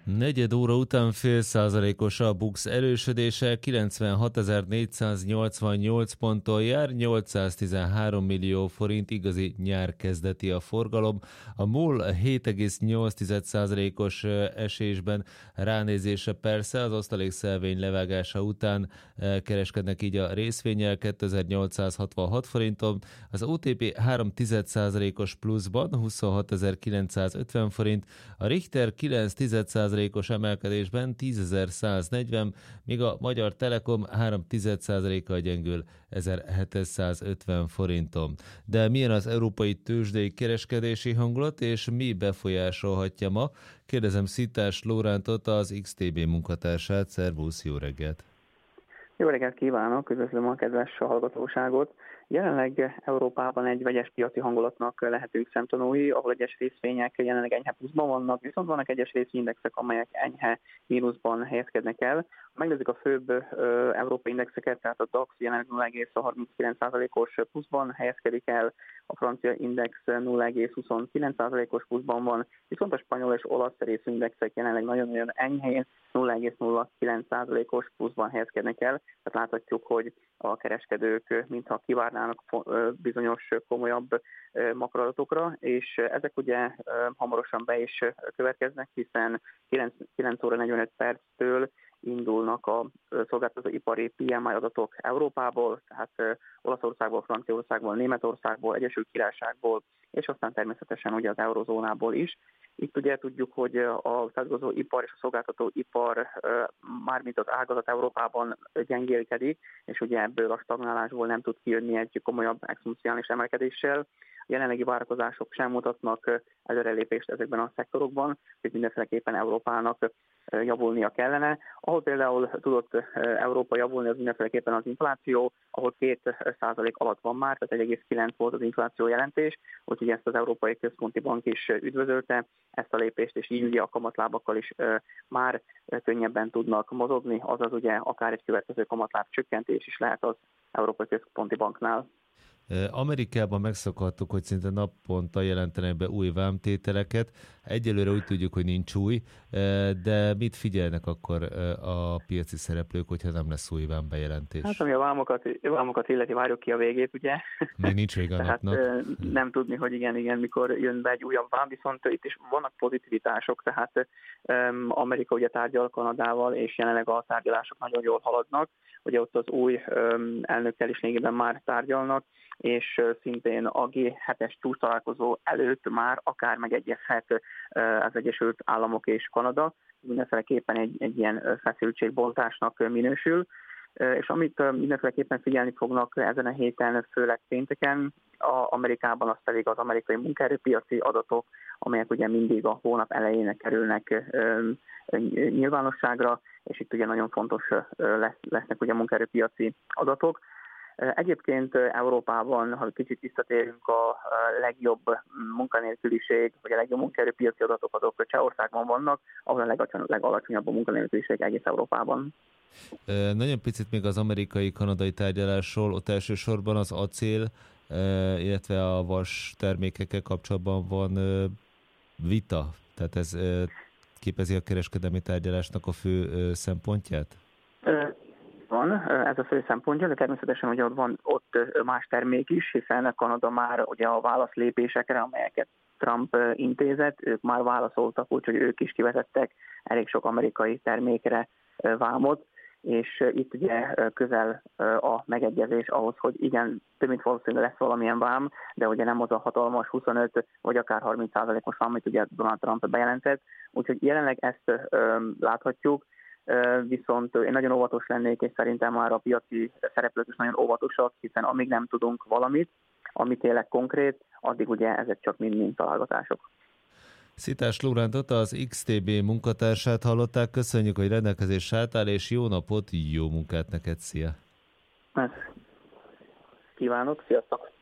Negyed óra után 0,5%-os a BUX erősödése, 96.488 ponton jár, 813 millió forint, igazi nyár kezdeti a forgalom. A MOL 7,8%-os esésben, ránézése persze az osztalékszelvény levágása után kereskednek így a részvénnyel 2866 forinton, az OTP 3,1%-os pluszban 26.950 forint, a Richter 9,1%-os emelkedésben 10.140, míg a Magyar Telekom 3,1%-kal gyengül 1.750 forinton. De milyen az európai tőzsdei kereskedési hangulat, és mi befolyásolhatja ma? Kérdezem Szitás Lórántot, az XTB munkatársát. Szervusz, jó reggelt! Jó reggelt kívánok, üdvözlöm a kedves hallgatóságot. Jelenleg Európában egy vegyes piaci hangulatnak lehetünk szemtanúi, ahol egyes részvények jelenleg enyhe pluszban vannak, viszont vannak egyes részvényindexek, amelyek enyhe mínuszban helyezkednek el. Ha megnézzük a főbb európai indexeket, tehát a DAX jelenleg 0,39%-os pluszban helyezkedik el, a francia index 0,29%-os pluszban van, viszont a spanyol és olasz részvényindexek jelenleg nagyon-nagyon enyhén 0,09%-os pluszban helyezkednek el. Tehát láthatjuk, hogy a kereskedők mintha kivárnának bizonyos komolyabb makroadatokra, és ezek ugye hamarosan be is következnek, hiszen 9 óra 45 perctől indulnak a szolgáltatóipari PMI adatok Európából, tehát Olaszországból, Franciaországból, Németországból, Egyesült Királyságból, és aztán természetesen ugye az eurozónából is. Itt ugye tudjuk, hogy a szolgáltatóipar és a szolgáltatóipar mármint az ágazat Európában gyengélkedik, és ugye ebből a stagnálásból nem tud kijönni egy komolyabb exponenciális emelkedéssel. A jelenlegi várakozások sem mutatnak előrelépést ezekben a szektorokban, hogy mindenféleképpen Európának javulnia kellene. Ahol például tudott Európa javulni, az mindenféleképpen az infláció, ahol 2% alatt van már, tehát 1,9 volt az infláció jelentés, úgyhogy ezt az Európai Központi Bank is üdvözölte, ezt a lépést, és így ugye a kamatlábakkal is már könnyebben tudnak mozogni, azaz ugye akár egy következő kamatláb csökkentés is lehet az Európai Központi Banknál. Amerikában megszokhattuk, hogy szinte naponta jelentenek be új vámtételeket. Egyelőre úgy tudjuk, hogy nincs új, de mit figyelnek akkor a piaci szereplők, hogyha nem lesz új vámbejelentés? Hát ami a vámokat illeti, várjuk ki a végét, ugye? Még nincs vége a napnak. Nem tudni, hogy igen, mikor jön be egy újabb vám, viszont itt is vannak pozitivitások, tehát Amerika ugye tárgyal Kanadával, és jelenleg a tárgyalások nagyon jól haladnak. Ugye ott az új elnökkel is lényegében már tárgyalnak, és szintén a G7-es csúcs találkozó előtt már akár megegyezhet az Egyesült Államok és Kanada. Mindenféleképpen egy ilyen feszültségbontásnak minősül. És amit mindenféleképpen figyelni fognak ezen a héten, főleg pénteken, Amerikában az pedig az amerikai munkaerőpiaci adatok, amelyek ugye mindig a hónap elején kerülnek nyilvánosságra, és itt ugye nagyon fontos lesznek ugye munkaerőpiaci adatok. Egyébként Európában, ha kicsit visszatérünk, a legjobb munkanélküliség, vagy a legjobb munkaerőpiaci adatok azok Csehországban vannak, ahol a legalacsonyabb a munkanélküliség egész Európában. Nagyon picit még az amerikai-kanadai tárgyalásról, ott elsősorban az acél, illetve a vas termékekkel kapcsolatban van vita, tehát ez képezi a kereskedelmi tárgyalásnak a fő szempontját? Van, ez a fő szempontja, de természetesen ugye van ott más termék is, hiszen Kanada már ugye a válaszlépésekre, amelyeket Trump intézett, ők már válaszoltak, úgyhogy ők is kivezettek elég sok amerikai termékre vámot, és itt ugye közel a megegyezés ahhoz, hogy igen, több mint valószínűleg lesz valamilyen vám, de ugye nem az a hatalmas 25 vagy akár 30%-os vám, amit ugye Donald Trump bejelentett, úgyhogy jelenleg ezt láthatjuk, viszont én nagyon óvatos lennék, és szerintem már a piaci szereplők is nagyon óvatosak, hiszen amíg nem tudunk valamit, ami tényleg konkrét, addig ugye ezek csak mind találgatások. Szitás Lórántot, az XTB munkatársát hallották, köszönjük, hogy rendelkezésre álltál, és jó napot, jó munkát neked, szia! Kívánok, sziasztok!